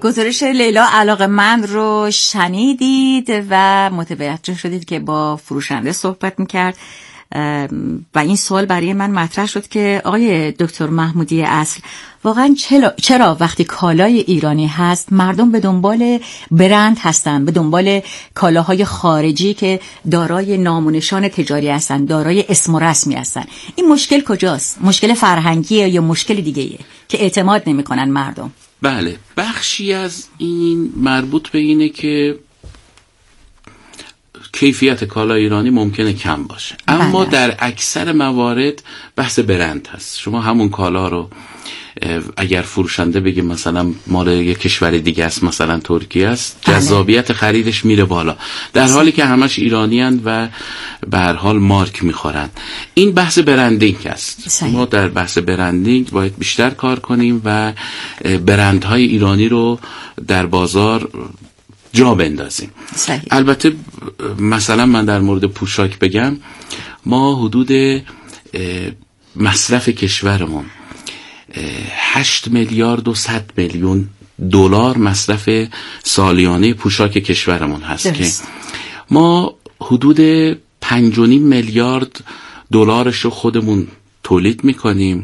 گزارش لیلا علاقه‌مند رو شنیدید و متوجه شدید که با فروشنده صحبت میکرد و این سوال برای من مطرح شد که آقای دکتر محمودی اصل، واقعا چرا وقتی کالای ایرانی هست مردم به دنبال برند هستن، به دنبال کالاهای خارجی که دارای نام و نشان تجاری هستن، دارای اسم و رسمی هستن؟ این مشکل کجاست؟ مشکل فرهنگیه یا مشکل دیگه‌ایه که اعتماد نمی‌کنن مردم؟ بله، بخشی از این مربوط به اینه که کیفیت کالا ایرانی ممکنه کم باشه، اما در اکثر موارد بحث برند هست. شما همون کالا رو اگر فروشنده بگه مثلا مال یک کشور دیگه است، مثلا ترکیه است، جذابیت خریدش میره بالا، در حالی که همش ایرانی هستند و به هر حال مارک میخورن. این بحث برندینگ است. ما در بحث برندینگ باید بیشتر کار کنیم و برندهای ایرانی رو در بازار جا بندازیم. البته مثلا من در مورد پوشاک بگم، ما حدود مصرف کشورمون 8 میلیارد و 100 میلیون دلار مصرف سالیانه پوشاک کشورمون هست که ما حدود 5.5 میلیارد دلارش رو خودمون تولید میکنیم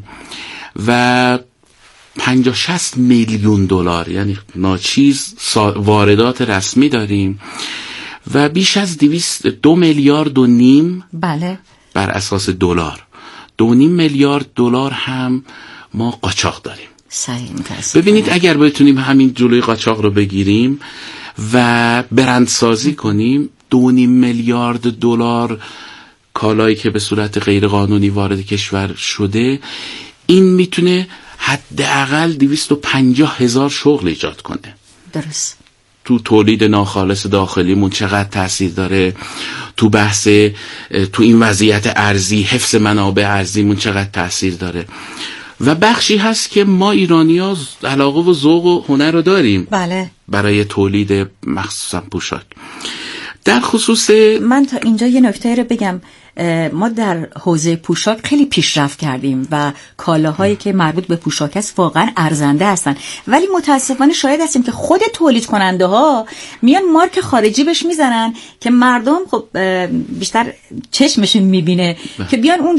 و 50-60 میلیون دلار یعنی ناچیز واردات رسمی داریم و بیش از 2 میلیارد و نیم بله بر اساس دلار، 2.5 میلیارد دلار هم ما قاچاق داریم. ببینید اگر بتونیم همین جلوی قاچاق رو بگیریم و برندسازی کنیم، 2.5 میلیارد دلار کالایی که به صورت غیر قانونی وارد کشور شده، این میتونه حداقل 250,000 شغل ایجاد کنه. درست. تو تولید ناخالص داخلیمون چقدر تاثیر داره، تو بحث تو این وضعیت ارزی، حفظ منابع ارزیمون چقدر تاثیر داره. و بخشی هست که ما ایرانی‌ها علاقه و ذوق و هنر رو داریم بله برای تولید مخصوصا پوشاک. در خصوص من تا اینجا یه نکته رو بگم، ما در حوزه پوشاک خیلی پیشرفت کردیم و کالاهایی که مربوط به پوشاک است واقعا ارزنده هستن، ولی متاسفانه شاهد هستیم که خود تولید کننده ها میان مارک خارجی بهش میزنن که مردم خب بیشتر چشمشون میبینه که بیان اون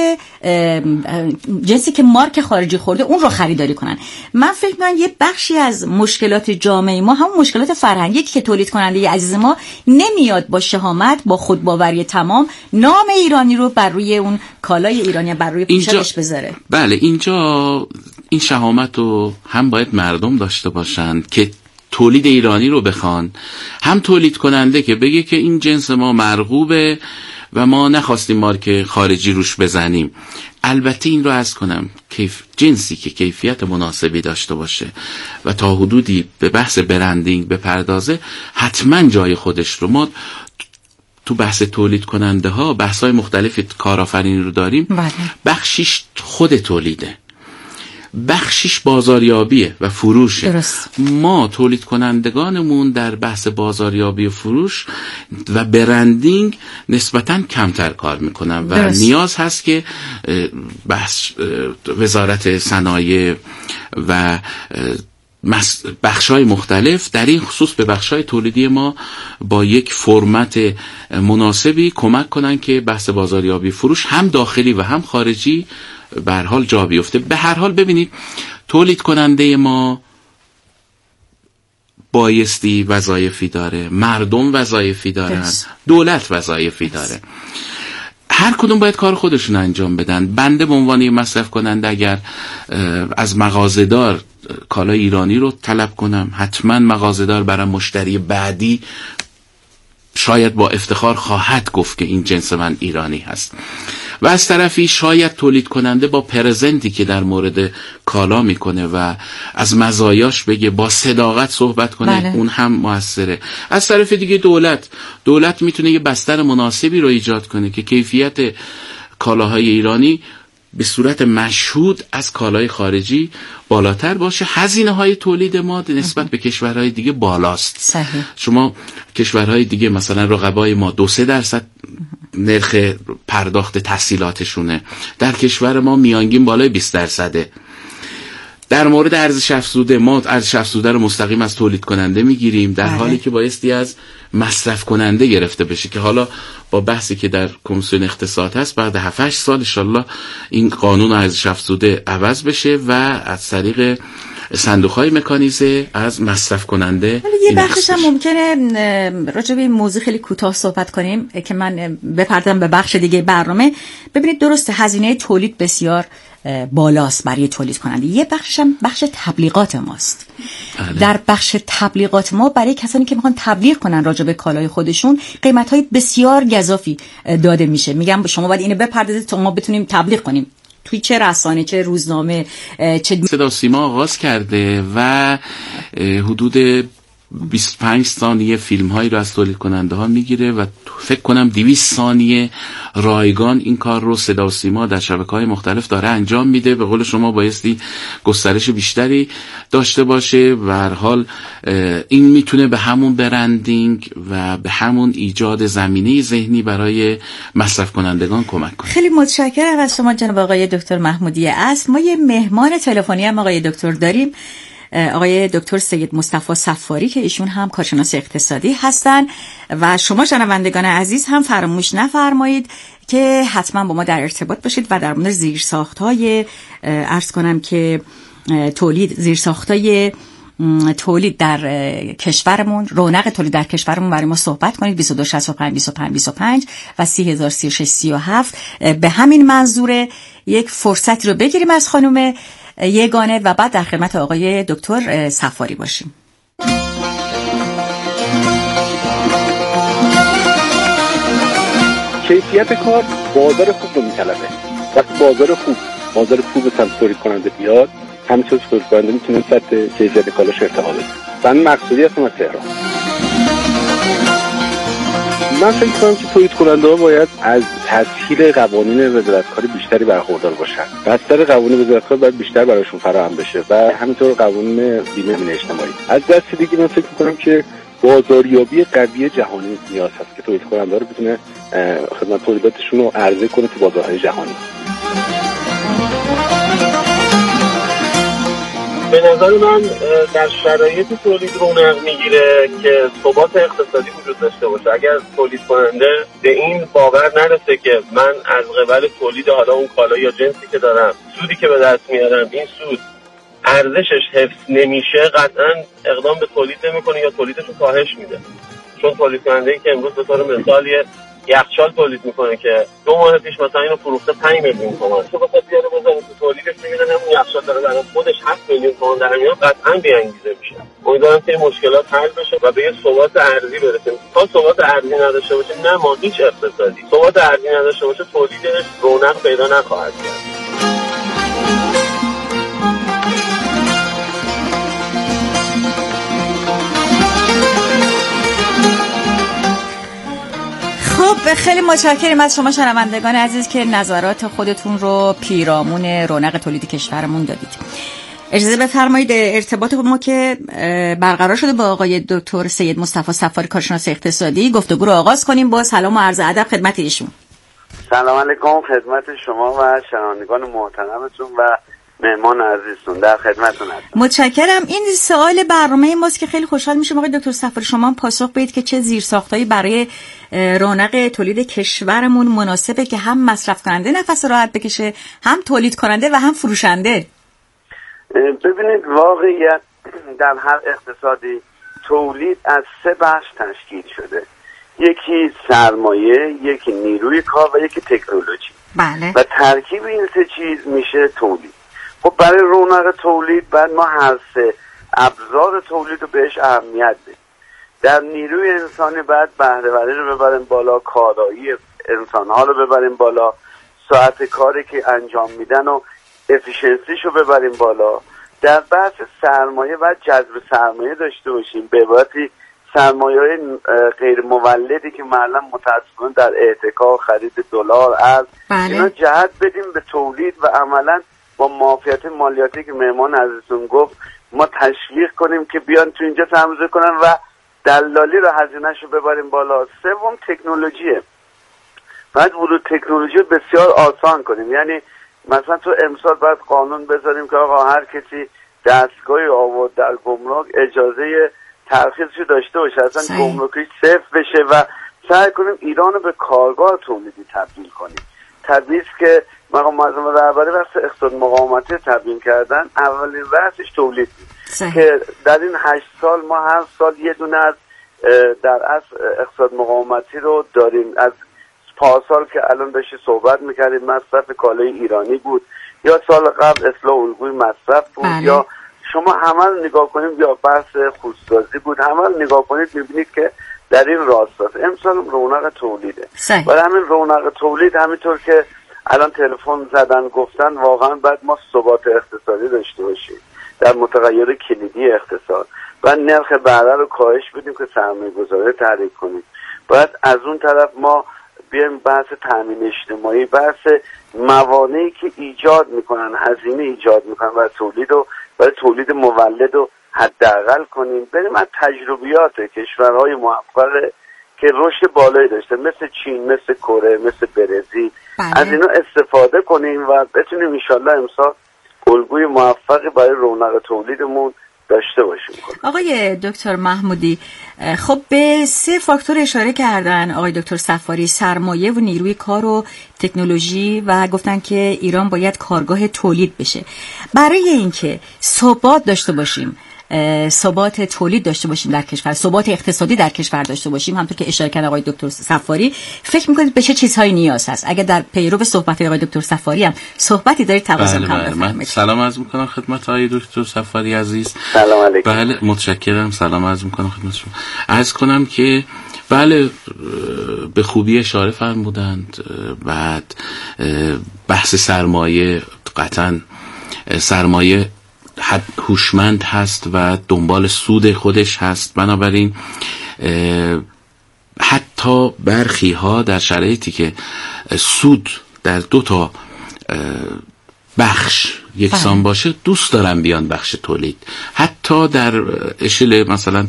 جنسی که مارک خارجی خورده اون رو خریداری کنن. من فکر می‌کنم یه بخشی از مشکلات جامعه ما همون مشکلات فرهنگی که تولید کننده عزیز ما نمیاد با شهامت، با خودباوری تمام نام ایرانی رو بر روی اون کالای ایرانی بر روی پوشاکش بذاره. بله، اینجا این شهامت رو هم باید مردم داشته باشن که تولید ایرانی رو بخوان، هم تولید کننده که بگه که این جنس ما مرغوبه و ما نخواستیم مارک خارجی روش بزنیم. البته این رو عرض کنم، جنسی که کیفیت مناسبی داشته باشه و تا حدودی به بحث برندینگ بپردازه، حتما جای خودش رو. ما تو بحث تولید کننده ها بحث های مختلف کارآفرینی رو داریم. بخشیش خود تولیده، بخشیش بازاریابیه و فروشه. درست. ما تولید کنندگانمون در بحث بازاریابی و فروش و برندینگ نسبتاً کمتر کار میکنن و نیاز هست که بحث وزارت صنایع و بخشای مختلف در این خصوص به بخشای تولیدی ما با یک فرمت مناسبی کمک کنن که بحث بازاریابی فروش هم داخلی و هم خارجی به هر حال جا بیفته. به هر حال ببینید تولید کننده ما بایستی وظایفی داره، مردم وظایفی دارن، دولت وظایفی داره، هر کدوم باید کار خودشون انجام بدن. بنده به عنوان مصرف کننده اگر از مغازه‌دار کالای ایرانی رو طلب کنم، حتما مغازه‌دار برای مشتری بعدی شاید با افتخار خواهد گفت که این جنس من ایرانی هست. و از طرفی شاید تولید کننده با پرزنتی که در مورد کالا میکنه و از مزایاش بگه، با صداقت صحبت کنه، اون هم موثره. از طرف دیگه دولت میتونه یه بستر مناسبی رو ایجاد کنه که کیفیت کالاهای ایرانی به صورت مشهود از کالای خارجی بالاتر باشه. هزینه های تولید ما نسبت به کشورهای دیگه بالاست. صحیح. شما کشورهای دیگه مثلا رقبای ما 2-3% نرخ پرداخت تحصیلاتشونه، در کشور ما میانگین بالای 20%. در مورد ارزش افزوده، ما ارزش افزوده رو مستقیم از تولید کننده میگیریم، در حالی که بایستی از مصرف کننده گرفته بشه، که حالا با بحثی که در کمیسیون اقتصاد هست بعد 7-8 سال ان شاءالله این قانون ارزش افزوده عوض بشه و از طریق صندوق‌های مکانیزه از مصرف کننده. یه بخشش هم ممکنه راجع به این موضوع خیلی کوتاه صحبت کنیم که من بپردازم به بخش دیگه برنامه. ببینید درسته هزینه تولید بسیار بالاست برای تولید کننده. یه بخشش هم بخش تبلیغات ماست. در بخش تبلیغات ما برای کسانی که میخوان تبلیغ کنن راجع به کالای خودشون قیمت‌های بسیار گزافی داده میشه. میگم شما باید اینو بپردازید تا ما بتونیم تبلیغ کنیم. توی چه رسانه، چه روزنامه، چه صدا سیما آغاز کرده و حدود 25 ثانیه فیلم هایی رو از تولید کننده ها میگیره و فکر کنم 200 ثانیه رایگان این کار رو صدا و سیما در شبکه‌های مختلف داره انجام میده. به قول شما بایستی گسترش بیشتری داشته باشه و هر حال این میتونه به همون برندینگ و به همون ایجاد زمینه ذهنی برای مصرف کنندگان کمک کنه. خیلی متشکرم از شما جناب آقای دکتر محمودی اصل. ما یه مهمان تلفنی هم آقای دکتر داریم، آقای دکتر سید مصطفی صفاری که ایشون هم کارشناس اقتصادی هستن و شما شنوندگان عزیز هم فراموش نفرمایید که حتما با ما در ارتباط باشید و در مورد زیرساخت‌های عرض کنم که زیرساخت‌های تولید در کشورمون، رونق تولید در کشورمون برای ما صحبت کنید. 2265 25 25 و 303637 به همین منظور یک فرصتی رو بگیریم از خانم یگانه و بعد در خدمت آقای دکتر صفاری باشیم. کیفیت کار بازار خوب رو میطلبه. وقتی بازار خوب سمت تولید کننده بیاد، همینطور تولید کننده میتونه سطح کیفیت کالاش ارتقا بده. من مقصودی هستم از تهران. من فکر کنم که تولید کننده ها باید از تسهیل قوانین وزارتکاری بیشتری برخوردار باشن. بستر قوانین وزارتکار باید بیشتر براشون فراهم بشه و همینطور قوانین بیمه اجتماعی. از دست دیگه من فکر می‌کنم که بازاریابی قوی جهانی نیاز هست که تولید کننده رو بتونه خدمات تولیداتشون رو عرضه کنه تو بازارهای جهانی. به نظر من در شرایط تولید رونق میگیره که ثبات اقتصادی وجود داشته باشه. اگر تولید کننده به این باور نرسه که من از قبل تولید حالا اون کالا یا جنسی که دارم سودی که به دست میارم این سود ارزشش حفظ نمیشه، قطعا اقدام به تولید نمیکنه یا تولیدش رو کاهش میده. چون تولید کننده‌ای که امروز به طور مثال یخچال تولید میکنه که 2 ماه پیش مثلا اینو فروخته 5 میلیون تومان، تو بخواد بیاره بزنه تو تولیدش میبینه همون یخچال داره برای خودش 7 میلیون تومان در میاد، قطعا بی‌انگیزه میشه. امیدوارم که این مشکلات حل بشه و به یه ثبات ارزی برسیم. تا ثبات ارزی نداشته باشه نه ما هیچ اقتصادی ثبات ارزی نداشته باشه تولیدش رونق پیدا نخواهد کرد. خب خیلی متشکرم از شما شنوندگان عزیز که نظرات خودتون رو پیرامون رونق تولید کشورمون دادید. اجازه بفرمایید ارتباط ما که برقرار شده با آقای دکتر سید مصطفی صفاری کارشناس اقتصادی گفتگو رو آغاز کنیم. با سلام و عرض ادب خدمت ایشون. سلام علیکم خدمت شما و شنوندگان محترمتون و مهمان عزیزتون، در خدمتتون هستم. متشکرم. این سوال برنامه ماست که خیلی خوشحال میشم آقای دکتر صفاری شما هم پاسخ بدید که چه زیرساختایی برای رونق تولید کشورمون مناسبه که هم مصرف کننده نفس راحت بکشه، هم تولید کننده و هم فروشنده. ببینید واقعیت در هر اقتصادی تولید از 3 بخش تشکیل شده، یکی سرمایه، یکی نیروی کار و یکی تکنولوژی. بله. و ترکیب این 3 چیز میشه تولید. خب برای رونق تولید باید ما هر 3 ابزار تولید رو بهش اهمیت بدیم. در نیروی انسانی باید بهره‌وری رو ببریم بالا، کارایی انسان‌ها رو ببریم بالا، ساعت کاری که انجام میدن و افیشنسیش رو ببریم بالا. در بحث سرمایه باید جذب سرمایه داشته باشیم، به عبارتی سرمایه‌های غیر مولدی که معلوم متأسفانه در احتکار، خرید دلار، ارز، اینا جهت بدیم به تولید و عملاً با معافیت مالیاتی که مهمان عزیزتون گفت ما تشویق کنیم که بیان تو اینجا سرمایه‌گذاری کنن و دلالی رو هزینه‌شو ببریم بالا. سوم تکنولوژیه. باید ورود تکنولوژی بسیار آسان کنیم، یعنی مثلا تو امسال باید قانون بذاریم که آقا هر کسی دستگاهی آورد در گمرک اجازه ترخیصشو داشته باشه، اصلا گمرکیش صفر بشه و سعی کنیم ایران رو به کارگاه تولیدی تبدیل کنیم. طبیعیه که مقام معظم رهبری وقت اقتصاد مقاومتی تبیین کردن اولین بحثش تولید بود که در این 8 سال ما هر سال یه دونه از در اصل اقتصاد مقاومتی رو داریم. از پارسال که الان داشتی صحبت میکردیم مصرف کالای ایرانی بود، یا سال قبل اصلاح الگوی مصرف بود، یا شما همه رو نگاه کنیم، یا بحث خودسازی بود، همه رو نگاه کنید میبینید که در این راستاست. امسال رونق تولیده. برای همین رونق تولید همینطور که الان تلفن زدن گفتن واقعا باید ما ثبات اقتصادی داشته باشیم در متغیر کلیدی اقتصاد و نرخ بهره رو کاهش بدیم که سرمایه گذاری تحریک کنیم. باید از اون طرف ما بیایم بحث تامین اجتماعی، بحث موانعی که ایجاد میکنن، هزینه ایجاد میکنن برای تولید مولد رو حداقل کنیم. بریم از تجربیات کشورهای موفق که رشد بالایی داشته مثل چین، مثل کره، مثل برزیل، از اینا استفاده کنیم و بتونیم انشالله امسال الگوی موفقی برای رونق تولیدمون داشته باشیم. آقای دکتر محمودی، خب به 3 فاکتور اشاره کردن آقای دکتر صفاری: سرمایه و نیروی کار و تکنولوژی، و گفتن که ایران باید کارگاه تولید بشه. برای اینکه ثبات داشته باشیم، ثبات تولید داشته باشیم در کشور، ثبات اقتصادی در کشور داشته باشیم، همونطور که اشاره کرد آقای دکتر صفاری، فکر می‌کنید به چه چیزهایی نیاز هست؟ اگر در پیرو صحبت آقای دکتر صفاری هم صحبتی دارید توضیح کنید. من سلام عرض می‌کنم خدمت آقای دکتر صفاری عزیز. سلام علیکم. بله متشکرم. سلام عرض می‌کنم خدمت شما. عرض کنم که بله به خوبی اشاره فرمودند. بعد بحث سرمایه، قطعاً سرمایه هوشمند هست و دنبال سود خودش هست. بنابراین حتی برخی ها در شرایطی که سود در 2 تا بخش یکسان باشه دوست دارن بیان بخش تولید. حتی در اشل مثلا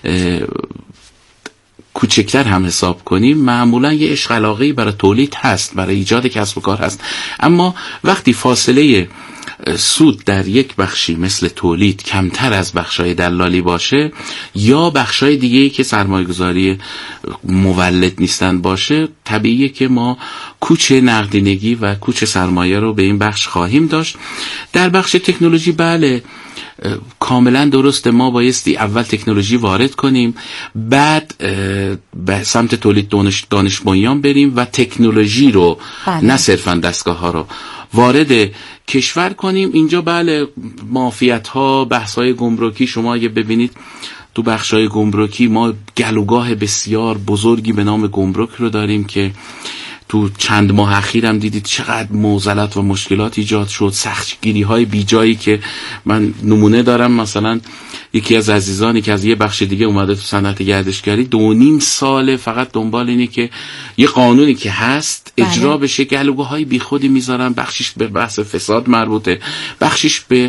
کوچکتر هم حساب کنیم معمولا یه عشق علاقه‌ای برای تولید هست، برای ایجاد کسب و کار هست. اما وقتی فاصله سود در یک بخشی مثل تولید کمتر از بخشای دلالی باشه یا بخشای دیگه‌ای که سرمایه‌گذاری مولد نیستن باشه، طبیعیه که ما کوچ نقدینگی و کوچ سرمایه رو به این بخش خواهیم داشت. در بخش تکنولوژی بله کاملا درسته، ما بایستی اول تکنولوژی وارد کنیم، بعد به سمت تولید دانش بنیان بریم و تکنولوژی رو نه صرفا دستگاه ها رو وارد کشور کنیم. اینجا بله معافیت ها، بحث های گمرکی، شما اگه ببینید تو بخش های گمرکی ما گلوگاه بسیار بزرگی به نام گمرک رو داریم که تو چند ماه اخیرم دیدید چقدر معضلات و مشکلات ایجاد شد، سختگیری های بی جایی که من نمونه دارم. مثلا یکی از عزیزانی که از یه بخش دیگه اومده تو صنعت گردشگری 2.5 ساله فقط دنبال اینه که یه قانونی که هست اجرا بشه، گلوگاه های بی خودی میذارن، بخشش به بحث فساد مربوطه، بخشش به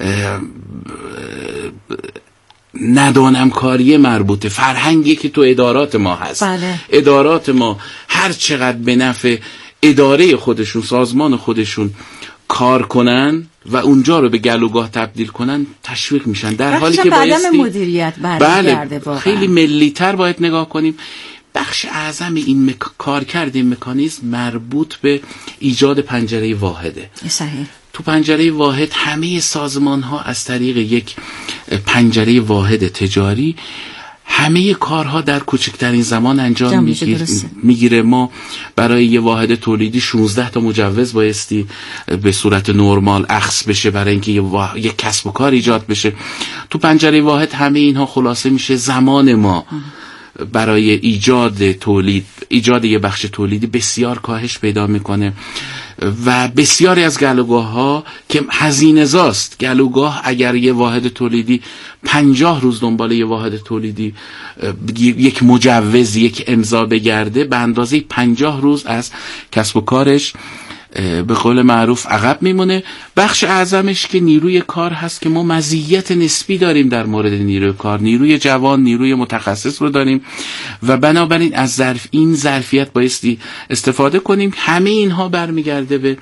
ندانم کاری مربوطه، فرهنگی که تو ادارات ما هست. ادارات ما هر چقدر به نفع اداره خودشون، سازمان خودشون کار کنن و اونجا رو به گلوگاه تبدیل کنن تشویق میشن، در حالی که بایستی مدیریت برمیگرده. خیلی ملی‌تر باید نگاه کنیم. بخش اعظم این کارکرد این مکانیزم مربوط به ایجاد پنجره واحده. صحیح. تو پنجره واحد همه سازمان ها از طریق یک پنجره واحد تجاری همه کارها در کوچکترین زمان انجام میگیره. ما برای یه واحد تولیدی 16 تا مجوز بایستی به صورت نرمال اخذ بشه برای اینکه یه کسب و کار ایجاد بشه. تو پنجره واحد همه اینها خلاصه میشه. زمان ما برای ایجاد یه بخش تولیدی بسیار کاهش پیدا میکنه و بسیاری از گلوگاه ها که هزینه زاست، گلوگاه اگر یه واحد تولیدی 50 روز دنبال یه واحد تولیدی یک مجوز، یک امضا بگرده، به اندازه 50 روز از کسب و کارش به قول معروف عقب میمونه. بخش اعظمش که نیروی کار هست که ما مزیت نسبی داریم در مورد نیروی کار، نیروی جوان، نیروی متخصص رو داریم و بنابراین از این ظرفیت بایستی استفاده کنیم. همه اینها برمیگرده به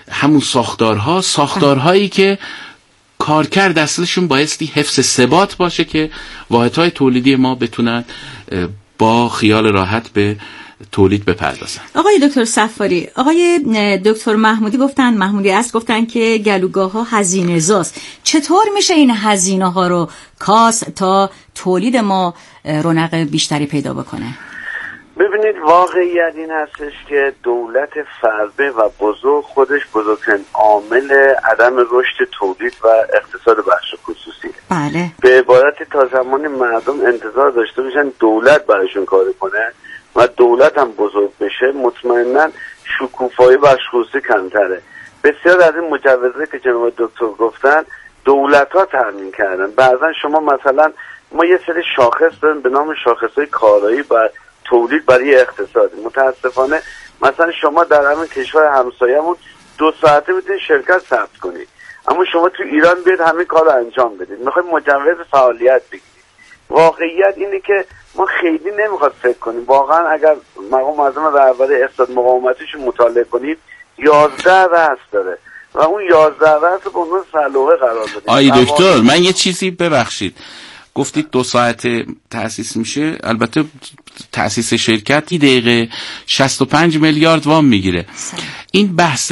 همون ساختارهایی که کارکرد اصلشون بایستی حفظ ثبات باشه که واحدهای تولیدی ما بتونن با خیال راحت به تولید بپردازن. آقای دکتر صفاری، آقای دکتر محمودی گفتن که گلوگاه‌ها هزینه زاست. چطور میشه این هزینه ها رو کاست تا تولید ما رونق بیشتری پیدا بکنه؟ ببینید، واقعیت این هستش که دولت فربه و بزرگ خودش بزرگترین عامل عدم رشد تولید و اقتصاد بخش خصوصیه. بله. به عبارتی تا زمانی مردم انتظار داشته باشن دولت براشون کار کنه و دولت هم بزرگ بشه، مطمئناً شکوفایی بخش خصوصی کمتره. بسیار از این مجوزه که جناب دکتر گفتن دولت‌ها تامین کردن. بعضا شما مثلا ما یه سری شاخص داریم به نام شاخص‌های کارایی و تولید برای اقتصاد. متاسفانه مثلا شما در همین کشور همسایه‌مون 2 ساعته میتونید شرکت ثبت کنید، اما شما تو ایران بیاید همین کار رو انجام بدید، میخواید مجوز فعالیت بگیرید. واقعیت اینه که ما خیلی نمیخواد فکر کنیم. واقعا اگر مقام معظم رهبری اقتصاد مقاومتیش مطالعه کنید 11 رأس داره و اون 11 رأس رو به عنوان سلوحه قرار بدید. آی دکتر، من یه چیزی ببخشید، گفتید 2 ساعت تأسیس میشه. البته تأسیس شرکت 10 دقیقه 65 میلیارد وام میگیره. این بحث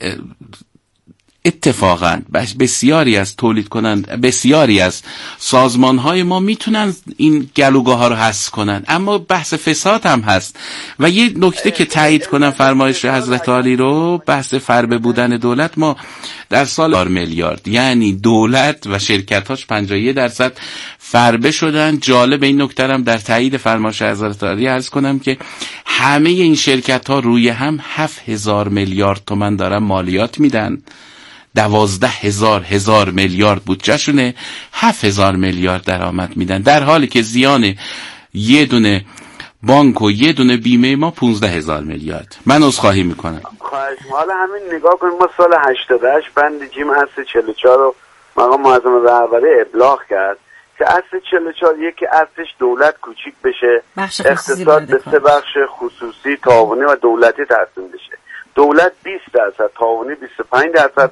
اتفاقا بسیاری از تولید کنند، بسیاری از سازمان های ما میتونن این گلوگاه ها رو حذف کنن، اما بحث فساد هم هست. و یه نکته که تایید کنم فرمایش حضرت عالی رو، بحث فربه بودن دولت، ما در سال 4 میلیارد، یعنی دولت و شرکتاش 51% فربه شدن. جالب این نکته هم در تایید فرمایش حضرت عالی عرض کنم که همه این شرکت ها روی هم 7000 میلیارد تومان دارن مالیات میدن. 12,000 میلیارد بودجهشونه، 7000 میلیارد درآمد میدن، در حالی که زیان یه دونه بانک و یه دونه بیمه ما 15,000 میلیارد. من عذرخواهی میکنم. خواهش. حالا همین نگاه کنیم، ما سال 88 بند جیم اصل 44 رو مقام معظم رهبری ابلاغ کرد که اصل 44 یکی اصلش دولت کوچیک بشه، اقتصاد به 3 بخش خصوصی، تعاونی و دولتی تقسیم بشه. دولت 20%، تعاونی 25%،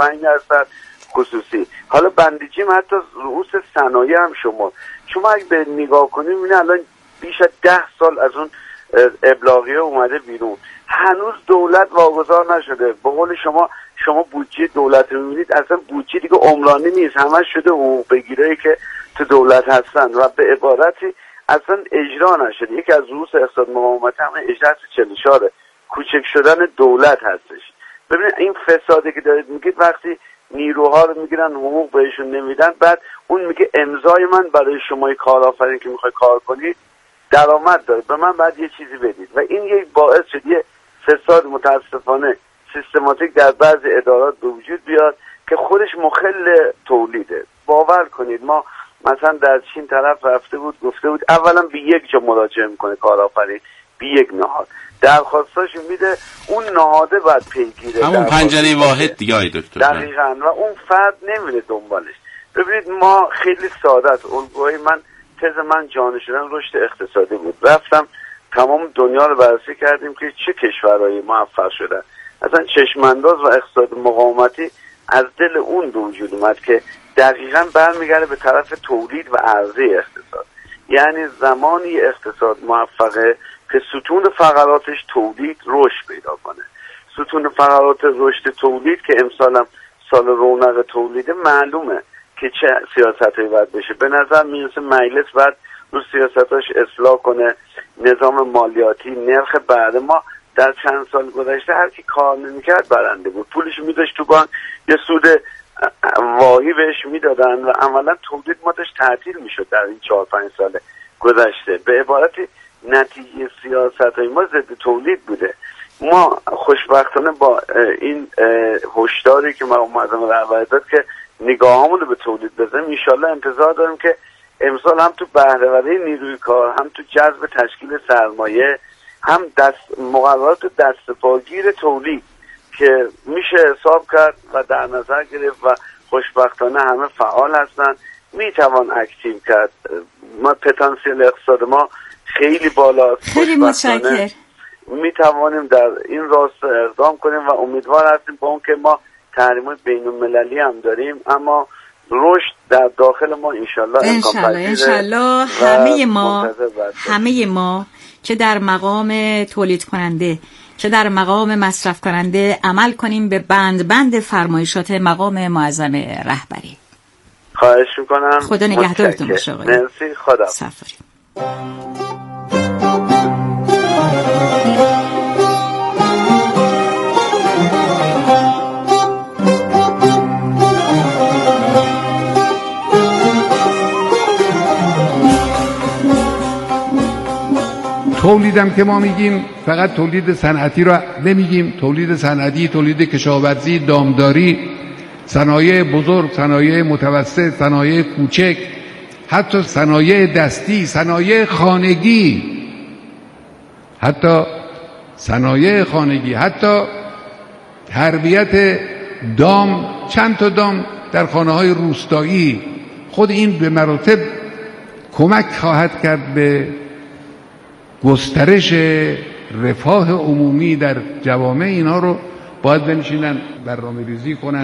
55% خصوصی. حالا بند جیم حتی رؤوس صنایع هم شما اگه به نگاه کنیم این الان بیش از 10 سال از اون ابلاغیه اومده بیرون، هنوز دولت واگذار نشده. به قول شما بودجه دولت رو میبینید، اصلا بودجه دیگه عمرانی نیست، همش شده حقوق بگیرایی که تو دولت هستن و به عبارتی اصلا اجرا نشده. یکی از رؤوس اقتصاد مقاومت هم اجرا 44 کوچک شدن دولت هستش. ببینید این فسادی که دارید میگید، وقتی نیروها رو میگیرن حقوق بهشون نمیدن، بعد اون میگه امضای من برای شما کارآفرین که میخوای کار کنید درآمد داره، به من بعد یه چیزی بدید. و این یک باعث شد یه فساد متاسفانه سیستماتیک در بعضی ادارات به وجود بیاد که خودش مخل تولیده. باور کنید ما مثلا در چین طرف رفته بود گفته بود اولا به یک جا مراجعه میکنه کارآفرین، به یک نهاد درخواستاش میده، اون نهاده باید پیگیره، همون پنجره واحد دیگه. آی دکتر دقیقاً. و اون فرد نمیره دنبالش. ببینید ما خیلی ساده است. الگوهای تز من جانشینان رشد اقتصادی بود. رفتم تمام دنیا رو بررسی کردیم که چه کشورهایی موفق شدن. اصلا چشمانداز و اقتصاد مقاومتی از دل اون به وجود اومد که دقیقاً برمیگرده به طرف تولید و عرضه اقتصاد. یعنی زمانی اقتصاد موفقه که ستون فقراتش تولید رشد پیدا کنه. ستون فقرات رشد تولید که امسال هم سال رونق تولیده، معلومه که چه سیاستایی باید بشه. به نظر میرسه مجلس باید رو سیاستاش اصلاح کنه، نظام مالیاتی، نرخ بهره. ما در چند سال گذشته هر کی کار نمی‌کرد برنده بود، پولش می‌ذاشت تو بانک، یه سود واهی بهش میدادن و عملا تولید ما داشت تعطیل میشد در این 4-5 سال گذشته. به عبارتی نتیجه سیاست‌های ما ضد تولید بوده. ما خوشبختانه با این هشداری که مقام معظم رهبری داد که نگاهامون رو به تولید بزنیم، ان شاءالله انتظار داریم که امسال هم تو بهره‌وری نیروی کار، هم تو جذب تشکیل سرمایه، هم مقررات دستپاگیر تولید که میشه حساب کرد و در نظر گرفت و خوشبختانه همه فعال هستن، میتوان اکتیو کرد. ما پتانسیل اقتصاد ما خیلی بالاست. خیلی متشکرم. میتوانیم در این راستا اقدام کنیم و امیدوار هستیم با اون که ما تحریم‌های بین‌المللی هم داریم، اما رشد در داخل ما انشالله همه ما چه در مقام تولید کننده چه در مقام مصرف کننده عمل کنیم به بند فرمایشات مقام معظم رهبری. خواهش میکنم. خدا نگهدارتون باشه آقای. مرسی. خدا سفاری. تولیدم که ما میگیم فقط تولید صنعتی رو نمیگیم، تولید صنعتی، تولید کشاورزی، دامداری، صنایع بزرگ، صنایع متوسط، صنایع کوچک، حتی صنایع دستی، صنایع خانگی، حتی تربیت دام، چند تا دام در خانه‌های روستایی. خود این به مراتب کمک خواهد کرد به گسترش رفاه عمومی در جوامع. اینا رو باید بنشینن برنامه‌ریزی کنن.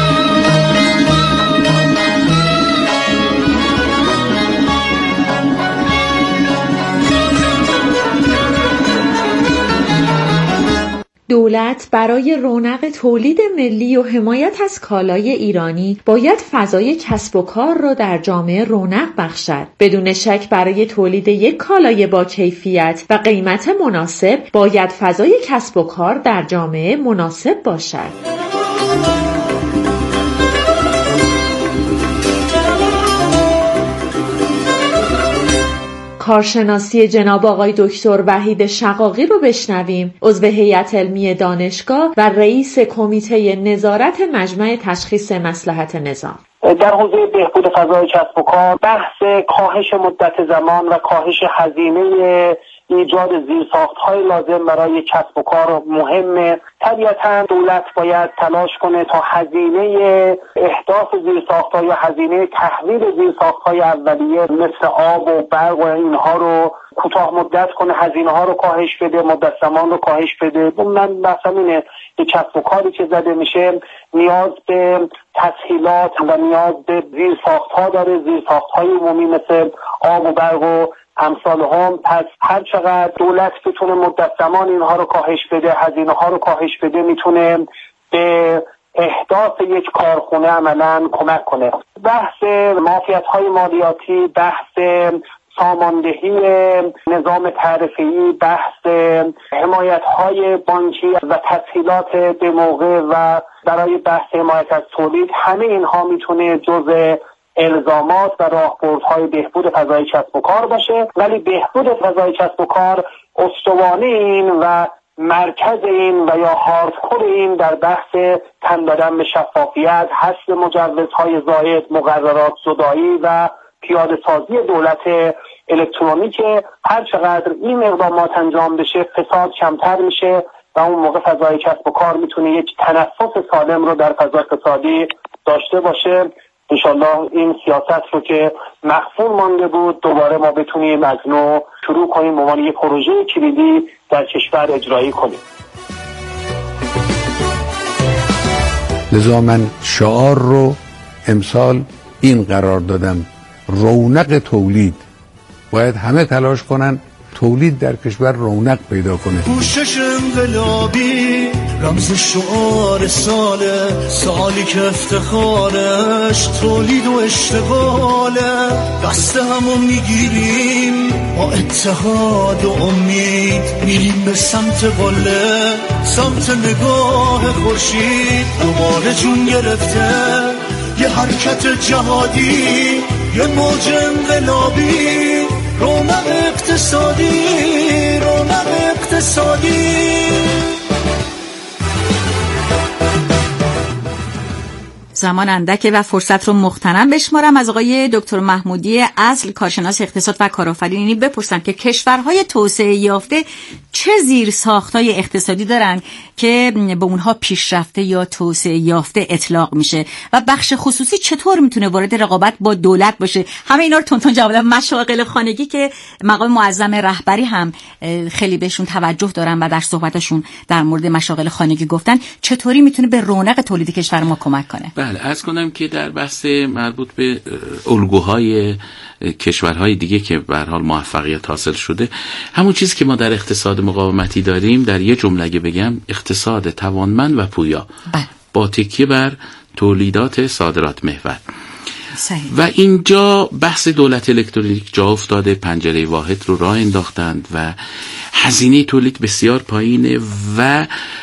دولت برای رونق تولید ملی و حمایت از کالای ایرانی باید فضای کسب و کار را در جامعه رونق بخشد. بدون شک برای تولید یک کالای با کیفیت و قیمت مناسب باید فضای کسب و کار در جامعه مناسب باشد. کارشناسی جناب آقای دکتر وحید شقاقی رو بشنویم، عضو هیئت علمی دانشگاه و رئیس کمیته نظارت مجمع تشخیص مصلحت نظام. در حوزه بهبود فضای کسب و کار بحث کاهش مدت زمان و کاهش هزینه ایجاد زیرساخت‌های لازم برای کسب و کار مهمه. طبیعتاً دولت باید تلاش کنه تا هزینه احداث زیرساخت‌ها یا هزینه تحویل زیرساخت‌های اولیه مثل آب و برق و اینها رو کوتاه مدت کنه، هزینه‌ها رو کاهش بده، مدت زمان رو کاهش بده. من بحثم اینه که کسب و کاری که زده میشه نیاز به تسهیلات و نیاز به زیرساخت‌ها داره، زیرساخت‌های عمومی مثل آب و برق و امثال هم. پس هر چقدر دولت بتونه مدت زمان اینها رو کاهش بده، هزینه ها رو کاهش بده، میتونه به احداث یک کارخونه عملاً کمک کنه. بحث معافیت های مالیاتی، بحث ساماندهی نظام تعرفه‌ای، بحث حمایت های بانکی و تسهیلات به موقع و برای بحث حمایت از تولید، همه اینها میتونه جزء الزامات و راهبردهای بهبود فضای کسب و کار باشه. ولی بهبود فضای کسب و کار استوانه این و مرکز این و یا هاردکور این در بحث تن دادن به شفافیت، حذف مجوزهای زائد، مقررات زدایی و پیاده سازی دولت الکترونیک. هر چقدر این اقدامات انجام بشه فساد کمتر میشه و اون موقع فضای کسب و کار میتونه یک تنفس سالم رو در فضای اقتصادی داشته باشه. انشالله این سیاست رو که مخفون مانده بود دوباره ما بتونیم از نو شروع کنیم، به عنوان یک پروژه کلیدی در کشور اجرایی کنیم. لذا من شعار رو امسال این قرار دادم: رونق تولید. باید همه تلاش کنن تولید در کشور رونق پیدا کنه. کوشش انقلابی رمز شعار سالی که افتخارش تولید و اشتغاله. دست همو میگیریم با اتحاد و امید، میریم به سمت قله، سمت نگاه خورشید. دوباره جون گرفته یه حرکت جهادی، یه موج انقلابی، رونق اقتصادی، رونق اقتصادی. زمان اندکه و فرصت رو مغتنم بشمارم. از آقای دکتر محمودی اصل، کارشناس اقتصاد و کارآفرینی، بپرسم که کشورهای توسعه یافته چه زیرساخت‌های اقتصادی دارن که به اونها پیشرفته یا توسعه یافته اطلاق میشه و بخش خصوصی چطور میتونه وارد رقابت با دولت باشه. همه اینا رو تونتون جواب بدم. مشاغل خانگی که مقام معظم رهبری هم خیلی بهشون توجه دارن و در صحبتشون در مورد مشاغل خانگی گفتن، چطوری میتونه به رونق تولید کشور ما کمک کنه؟ بله، عرض کنم که در بحث مربوط به الگوهای کشورهای دیگه که به هر حال موفقیت حاصل شده، همون چیزی که ما در اقتصاد مقاومتی داریم در یه جمله بگم، اقتصاد توانمند و پویا با تکیه بر تولیدات صادرات محور. صحیح. و اینجا بحث دولت الکترونیک جا افتاده، پنجره واحد رو راه انداختند و هزینه تولید بسیار پایینه و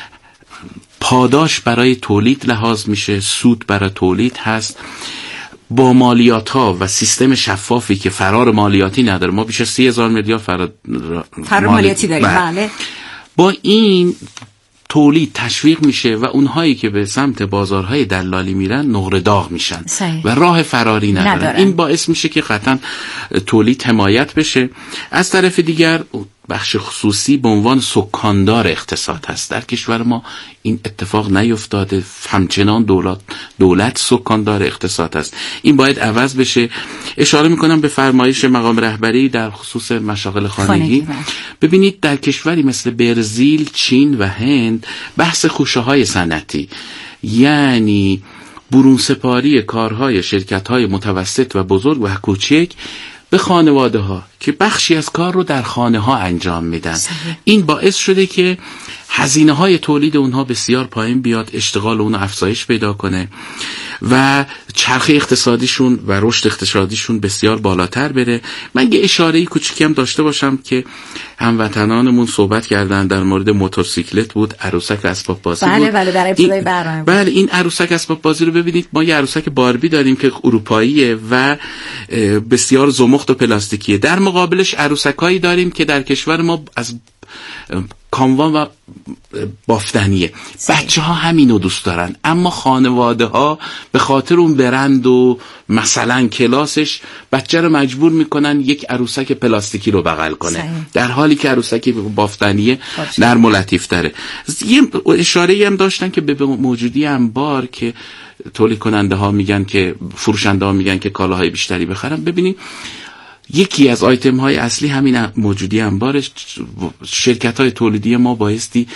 پاداش برای تولید لحاظ میشه، سود برای تولید هست، با مالیات ها و سیستم شفافی که فرار مالیاتی نداره. ما بیش از 30,000 میلیارد فرار مالیاتی داریم. بله. با این تولید تشویق میشه و اونهایی که به سمت بازارهای دلالی میرن نقره داغ میشن و راه فراری ندارن. این باعث میشه که قطعا تولید حمایت بشه. از طرف دیگر بخش خصوصی به عنوان سکاندار اقتصاد هست. در کشور ما این اتفاق نیفتاده، همچنان دولت سکاندار اقتصاد هست. این باید عوض بشه. اشاره میکنم به فرمایش مقام رهبری در خصوص مشاغل خانگی. ببینید در کشوری مثل برزیل، چین و هند بحث خوشه‌های صنعتی، یعنی برون سپاری کارهای شرکت‌های متوسط و بزرگ و کوچک به خانواده ها که بخشی از کار رو در خانه ها انجام میدن، این باعث شده که هزینه های تولید اونها بسیار پایین بیاد، اشتغال اونها افزایش پیدا کنه و چرخه اقتصادیشون و رشد اقتصادیشون بسیار بالاتر بره. من یه اشاره کوچیکی هم داشته باشم که هموطنانمون صحبت کردن در مورد موتورسیکلت بود، عروسک اسباب بازی بود. بله در ابتدای برنامه. بله، این عروسک اسباب بازی رو ببینید، ما یه عروسک باربی داریم که اروپاییه و بسیار زمخت و پلاستیکیه. در مقابلش عروسکایی داریم که در کشور ما از کاموان و بافتنیه. بچه ها همینو دوست دارن، اما خانواده ها به خاطر اون برند و مثلا کلاسش بچه رو مجبور میکنن یک عروسک پلاستیکی رو بغل کنه، در حالی که عروسک بافتنیه نرم و لطیف تره. یه اشاره هم داشتن که به موجودی انبار که تولید کننده ها میگن که فروشنده ها میگن که کالاهای بیشتری بخرن. ببینید یکی از آیتم های اصلی همین موجودی انبارش. شرکت های تولیدی ما بایستی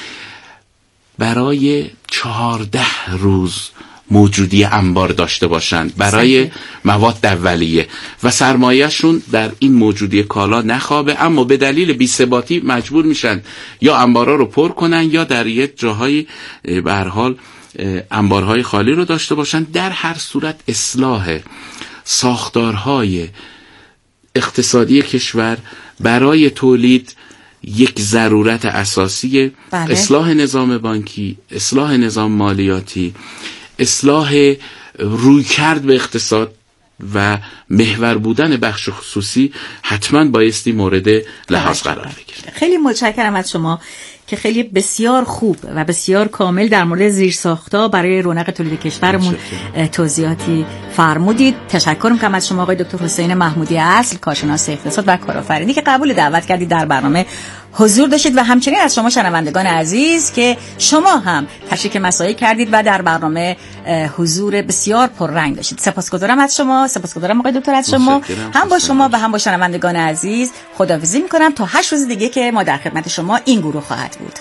برای 14 روز موجودی انبار داشته باشند برای مواد اولیه و سرمایه‌شون در این موجودی کالا نخوابه، اما به دلیل بی‌ثباتی مجبور میشن یا انبارا رو پر کنن یا در یک جاهای به هر حال انبارهای خالی رو داشته باشن. در هر صورت اصلاح ساختارهای اقتصادی کشور برای تولید یک ضرورت اساسیه. اصلاح نظام بانکی، اصلاح نظام مالیاتی، اصلاح رویکرد به اقتصاد و محور بودن بخش خصوصی حتما بایستی مورد لحاظ قرار بگیره. خیلی متشکرم از شما که خیلی بسیار خوب و بسیار کامل در مورد زیرساخت‌ها برای رونق تولید کشورمون توضیحاتی فرمودید. تشکر می‌کنم از شما آقای دکتر حسین محمودی اصل، کارشناس اقتصاد و کارآفرینی که قبول دعوت کردید در برنامه حضور داشتید و همچنین از شما شنوندگان عزیز که شما هم تشریک مسائل کردید و در برنامه حضور بسیار پررنگ داشتید. سپاسگزارم از شما، سپاسگزارم آقای دکتر از شما. هم با شما و هم با شنوندگان عزیز خداحافظی می‌کنم تا 8 روز دیگه که ما در خدمت شما این گروه خواهد بود.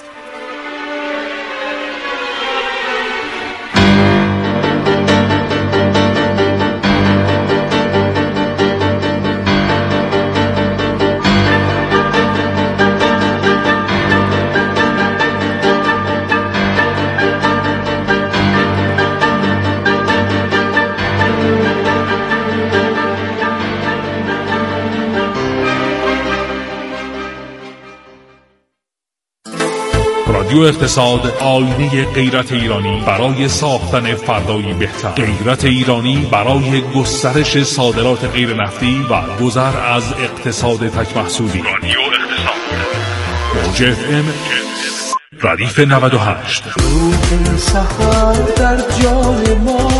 رادیو اقتصاد، آینه غیرت ایرانی برای ساختن فردایی بهتر. غیرت ایرانی برای گسترش صادرات غیر نفتی و گذر از اقتصاد تک محصولی. رادیو اقتصاد، موج FM ردیف 98.